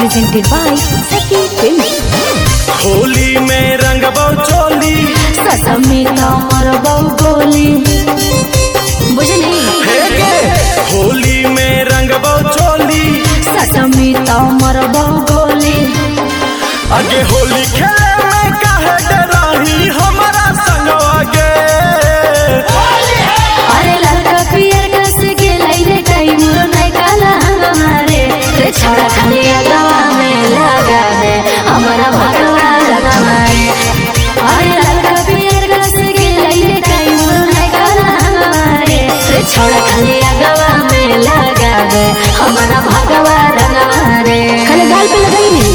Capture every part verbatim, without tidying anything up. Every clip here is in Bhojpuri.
presented by Sati Films. Holi में रंग चोली ससमी तमर गोली बुझली होली में रंग चोली ससमी तमर गोली आगे होली खेले में काहे डराही हमारा संगवा गे अरे लड़का पियर कस के लइले कई मुरो नहीं काला हमारे रे छोड़ा खाली गवा में लगा दे हमारा भगवा लगा मारे अरे लड़का पियर कस के लइले कई मुरो नहीं काला हमारे रे छोड़ा खाली गवा में लगा दे हमारा भगवा लगा मारे खाली गाल पे लगाई नहीं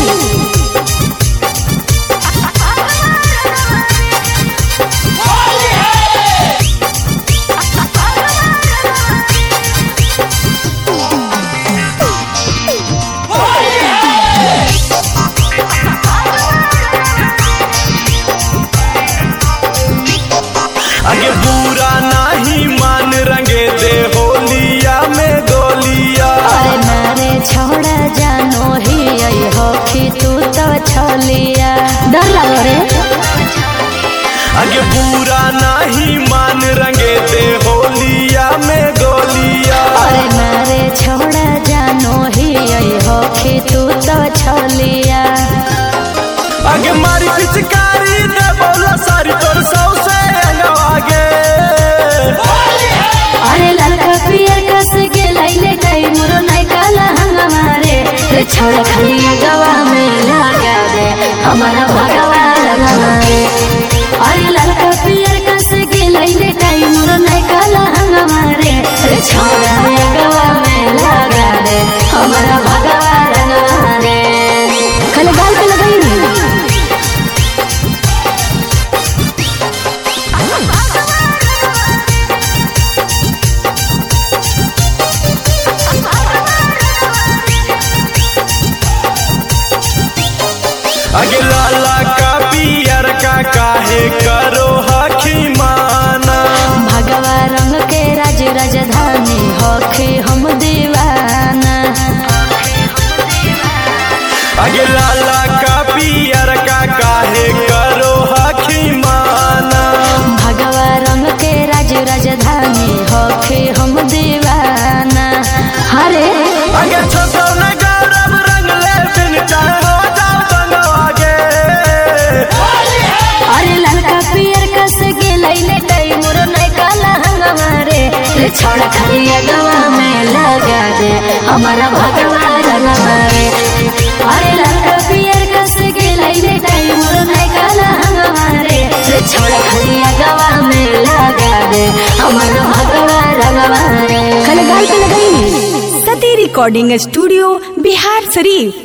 आगे बुरा नहीं मान रंगे दे होलिया में गोलिया अरे नारे छोड़ा जानो ही आई हो कि तू तो छोलिया डर लगो रे आगे बुरा नहीं मान रंगे दे होलिया में गोलिया अरे नारे छोड़ा जानो ही आई हो कि तू तो छोलिया आगे मारी पिचकारी दे बोला सारी तोर सौ से आगे अरे लड़का पियर कस के लइले कई मुरो नहीं काला हमारे रे छोड़ खाली गवा में लगा दे हमारा भगवा लगा मारे अरे लड़का पियर कस के लइले कई मुरो नहीं काला हमारे रे छोड़ गवा में लगा दे हमारा भगवा लगा मारे खाली गाल पे लगाई नहीं आगे लाला का पियर का काहे करो हखी माना भगवा रंग के राज राजधानी होखे हम दीवाना आगे लाला का पियर का काहे करो हखी माना भगवा रंग के राज राजधानी होखे हम दीवाना हरे आगे छोटो न गौरव रंग ले बिन चाहे हो जाओ संग आगे अरे लड़का पियर कस के लइले कई मुरो नहीं काला हमारे रे छोड़ा खाली गवा में लगा दे हमारा भगवा लगा मारे अरे लड़का पियर कस के लइले कई मुरो नहीं काला हमारे रे छोड़ा खाली गवा में लगा दे हमारा भगवा लगा मारे खाली गाल पे लगाई सती रिकॉर्डिंग स्टूडियो बिहार शरीफ।